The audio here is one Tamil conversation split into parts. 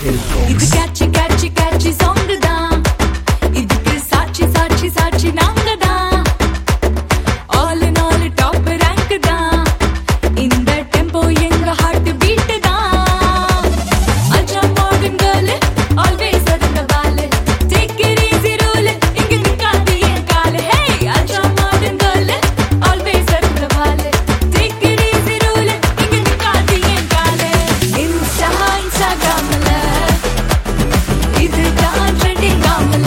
இது catchy catchy catchy song தான். இதுக்கு சாட்சி சாட்சி சாட்சி நாங்க தான். All in all top rank தான். இந்த tempo எங்க heart beat தான். Ultra modern girl always arunda ball. Take it easy rule இங்க நிக்காது என் கால். Hey ultra modern girl always arunda ball. Take it easy rule இங்க நிக்காது என் கால். Instagramல இது தான் trending ஆமல.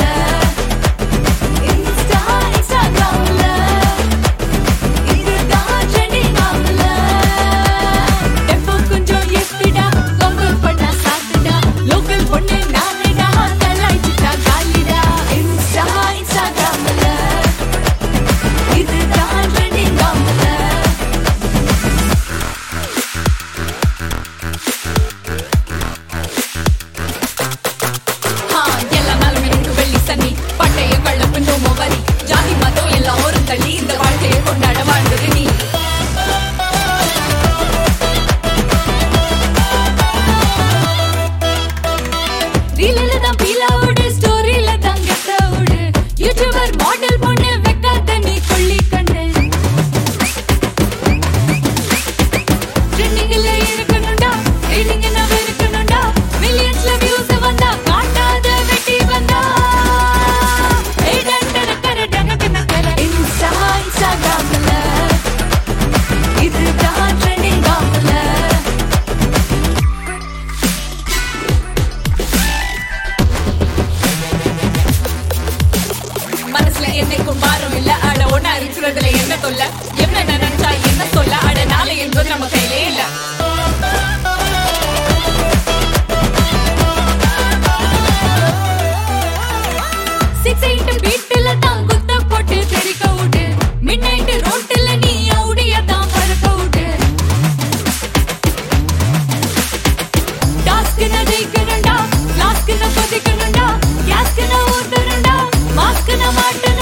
Instagramல இது தான் trending ஆமல. tempo கொஞ்சம் ஏத்துடா கம்பல் பண்ணா சாத்துடா. லோக்கல் பொண்ணு நானடா கலாய்ச்சிட்டா காலிடா. Instagramல இது தான் trending ஆமல. எல்லா நாளும் எனக்கு வெள்ளி சனி. பண்டைய கள்ளப்பு நோமோ வரி. ஜாதி மதம் எல்லாம் ஒரு தள்ளி இந்த வாழ்க்கையை கொண்டாட வாழ்ந்தது நீ. ரீல்ல தான் பீலாவுடு, ஸ்டோரியில தான் கெத்தவுடு. யூடியூபர் மாடல் பொண்ணு வைக்காத நீ கொள்ளி கண்டு. ட்ரெண்டிங்ல இருக்கணும்டா, ரீடிங் என்ன இருக்கணும்டா. மில்லியன்ஸ்ல வியூஸ் வந்தா காட்டாத வெட்டி வந்தா. ஏய் டண்டர கர டங்கன கர. Instagramல இது தான் ட்ரெண்டிங் ஆமல. மனசுல என்னைக்கும் பாரம் இல்ல. அட ஒன்னா இருக்கிறதுல என்ன தொல்ல. என்ன நினைச்சா என்ன சொல்ல. அட நாளை என்பது நம்ம கையிலே இல்ல. சிக்ஸ் எயிட் பீட்ல தான் குத்த போட்டு தெரிக்க விடு. மிட் நைட் ரோட்ல நீ அவுடிய தான் பறக்க விடு. டாஸ்க்ன ஜெயிக்கணும்டா, லாஸ்க்ன கொதிக்கணும்டா. கேஸ்க்ன ஊத்தணும்டா, மாஸ்க்ன மாட்ட